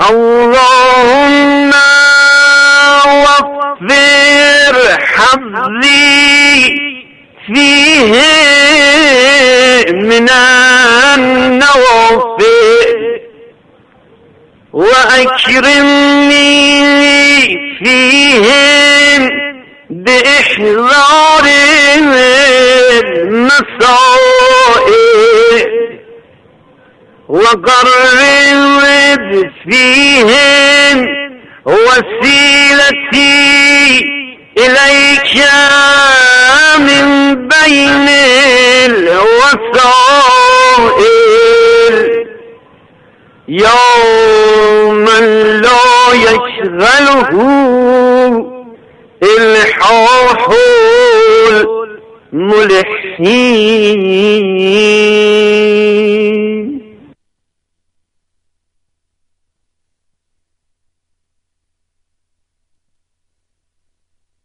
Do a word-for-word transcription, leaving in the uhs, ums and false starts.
اللهم وفر حظي فيه من النوافل وأكرمني فيهم بإحضار المسائل وقرب فيهم وسيلتي إليك من بين الوسائل يوما لا يشغله الحاح الملحين.